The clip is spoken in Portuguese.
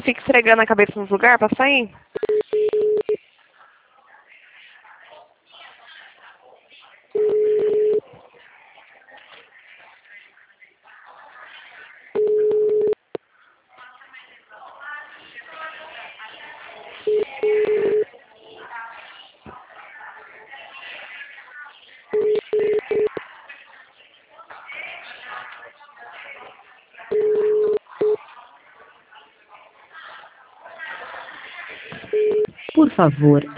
Fica esfregando a cabeça nos lugares pra sair? Por favor,